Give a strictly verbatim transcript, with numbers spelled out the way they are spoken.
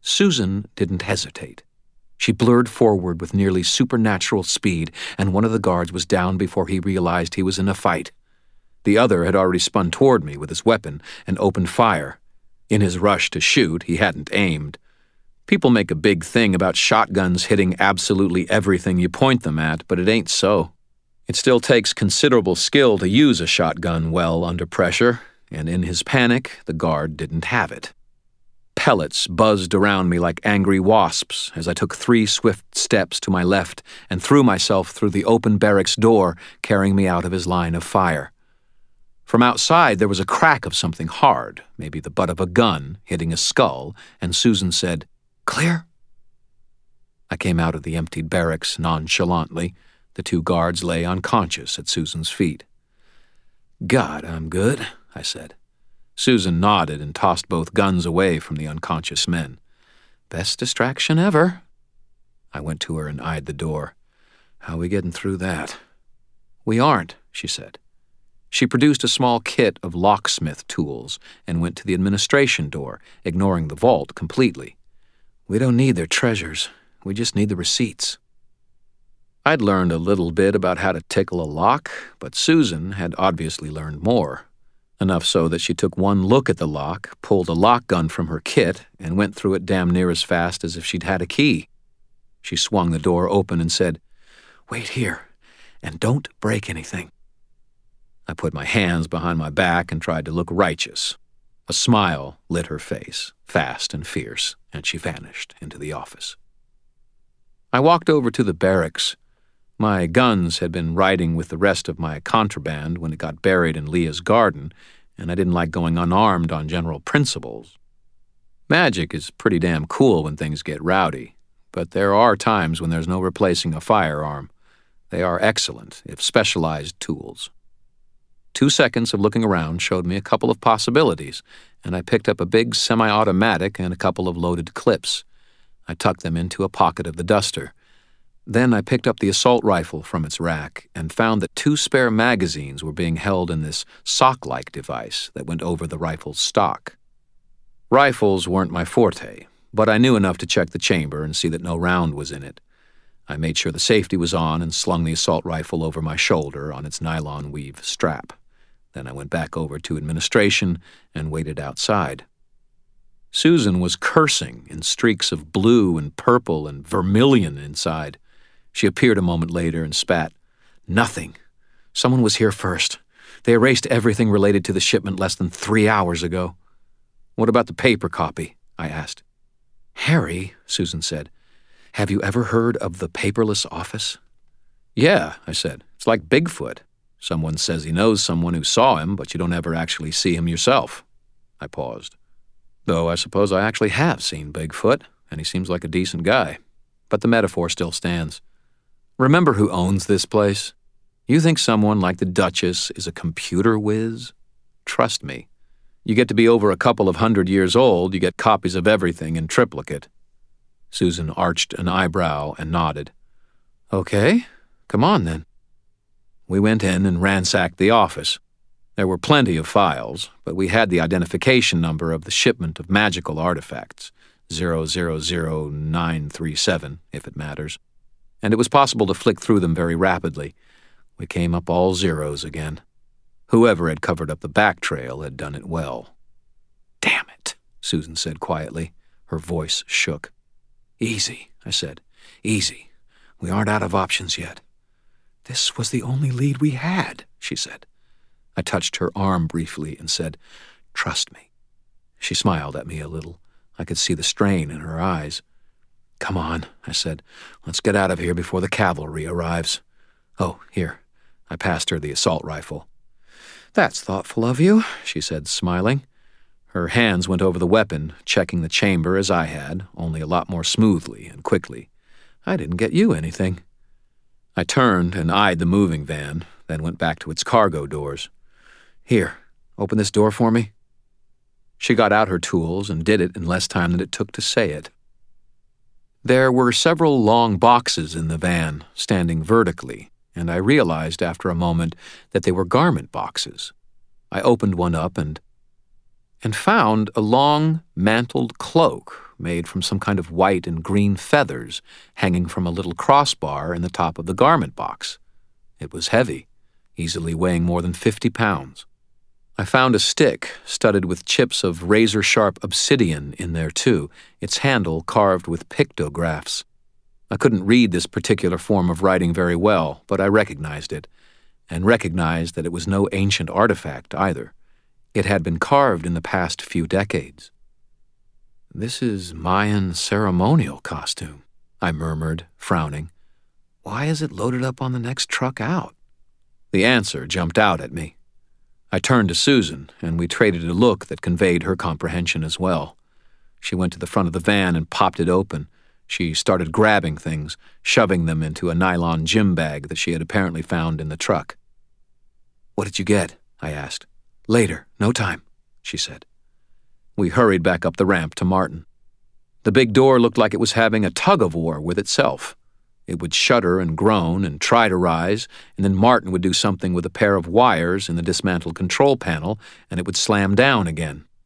Susan didn't hesitate. She blurred forward with nearly supernatural speed, and one of the guards was down before he realized he was in a fight. The other had already spun toward me with his weapon and opened fire. In his rush to shoot, he hadn't aimed. People make a big thing about shotguns hitting absolutely everything you point them at, but it ain't so. It still takes considerable skill to use a shotgun well under pressure, and in his panic, the guard didn't have it. Pellets buzzed around me like angry wasps as I took three swift steps to my left and threw myself through the open barracks door, carrying me out of his line of fire. From outside, there was a crack of something hard, maybe the butt of a gun, hitting a skull, and Susan said, "Clear?" I came out of the emptied barracks nonchalantly. The two guards lay unconscious at Susan's feet. "God, I'm good," I said. Susan nodded and tossed both guns away from the unconscious men. "Best distraction ever." I went to her and eyed the door. "How we getting through that?" "We aren't," she said. She produced a small kit of locksmith tools and went to the administration door, ignoring the vault completely. "We don't need their treasures. We just need the receipts." I'd learned a little bit about how to tickle a lock, but Susan had obviously learned more. Enough so that she took one look at the lock, pulled a lock gun from her kit, and went through it damn near as fast as if she'd had a key. She swung the door open and said, "Wait here, and don't break anything." I put my hands behind my back and tried to look righteous. A smile lit her face, fast and fierce, and she vanished into the office. I walked over to the barracks. My guns had been riding with the rest of my contraband when it got buried in Leah's garden, and I didn't like going unarmed on general principles. Magic is pretty damn cool when things get rowdy, but there are times when there's no replacing a firearm. They are excellent, if specialized, tools. Two seconds of looking around showed me a couple of possibilities, and I picked up a big semi-automatic and a couple of loaded clips. I tucked them into a pocket of the duster. Then I picked up the assault rifle from its rack and found that two spare magazines were being held in this sock-like device that went over the rifle's stock. Rifles weren't my forte, but I knew enough to check the chamber and see that no round was in it. I made sure the safety was on and slung the assault rifle over my shoulder on its nylon weave strap. Then I went back over to administration and waited outside. Susan was cursing in streaks of blue and purple and vermilion inside. She appeared a moment later and spat. "Nothing. Someone was here first. They erased everything related to the shipment less than three hours ago." "What about the paper copy?" I asked. "Harry," Susan said, "have you ever heard of the paperless office?" "Yeah," I said. "It's like Bigfoot. Someone says he knows someone who saw him, but you don't ever actually see him yourself." I paused. "Though I suppose I actually have seen Bigfoot, and he seems like a decent guy. But the metaphor still stands. Remember who owns this place? You think someone like the Duchess is a computer whiz? Trust me. You get to be over a couple of hundred years old, you get copies of everything in triplicate." Susan arched an eyebrow and nodded. "Okay, come on then." We went in and ransacked the office. There were plenty of files, but we had the identification number of the shipment of magical artifacts, zero zero zero nine three seven, if it matters. And it was possible to flick through them very rapidly. We came up all zeros again. Whoever had covered up the back trail had done it well. "Damn it," Susan said quietly. Her voice shook. "Easy," I said. "Easy. We aren't out of options yet." "This was the only lead we had," she said. I touched her arm briefly and said, "Trust me." She smiled at me a little. I could see the strain in her eyes. "Come on," I said. "Let's get out of here before the cavalry arrives. Oh, here." I passed her the assault rifle. "That's thoughtful of you," she said, smiling. Her hands went over the weapon, checking the chamber as I had, only a lot more smoothly and quickly. "I didn't get you anything." I turned and eyed the moving van, then went back to its cargo doors. "Here, open this door for me." She got out her tools and did it in less time than it took to say it. There were several long boxes in the van, standing vertically, and I realized after a moment that they were garment boxes. I opened one up and... and found a long, mantled cloak made from some kind of white and green feathers hanging from a little crossbar in the top of the garment box. It was heavy, easily weighing more than fifty pounds. I found a stick studded with chips of razor-sharp obsidian in there, too, its handle carved with pictographs. I couldn't read this particular form of writing very well, but I recognized it, and recognized that it was no ancient artifact either. It had been carved in the past few decades. "This is Mayan ceremonial costume," I murmured, frowning. "Why is it loaded up on the next truck out?" The answer jumped out at me. I turned to Susan, and we traded a look that conveyed her comprehension as well. She went to the front of the van and popped it open. She started grabbing things, shoving them into a nylon gym bag that she had apparently found in the truck. "What did you get?" I asked. "Later, no time," she said. We hurried back up the ramp to Martin. The big door looked like it was having a tug-of-war with itself. It would shudder and groan and try to rise, and then Martin would do something with a pair of wires in the dismantled control panel, and it would slam down again.